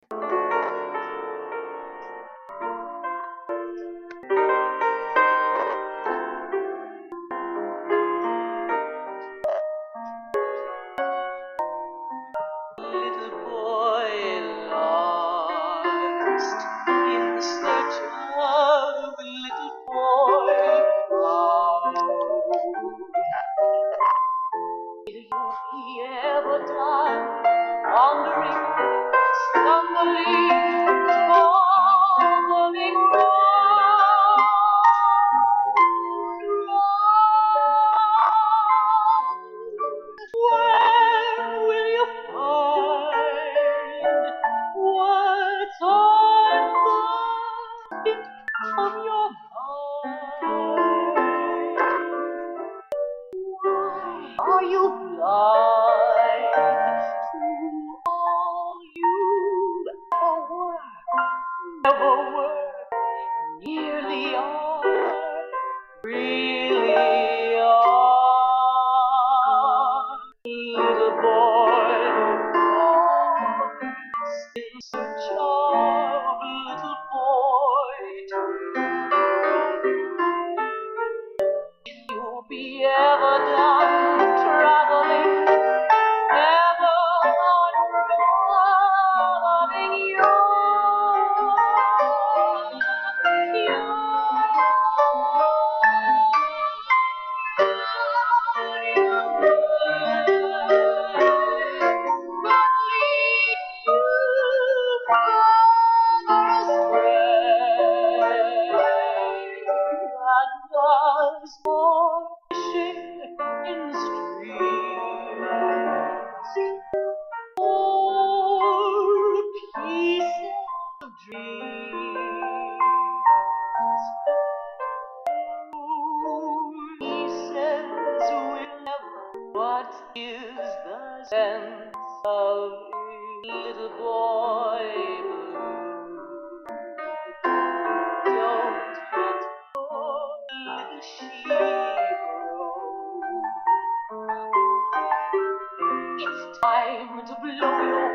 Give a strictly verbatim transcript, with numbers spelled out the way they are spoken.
Little boy lost in the search of a little boy found. Will you be ever done wandering, stumbling, falling round? When will you find words on the tip of your mind? Why are you blind? Who are you? Ever were, never were, nearly are, really are. Little boy lost in search of little boy dream. You'll be ever done traveling, ever unraveling your, your, in streams, or pieces of dreams. He says we'll never. What is the sense of little boy blue? Don't let your little sheep roam. It's time to blow your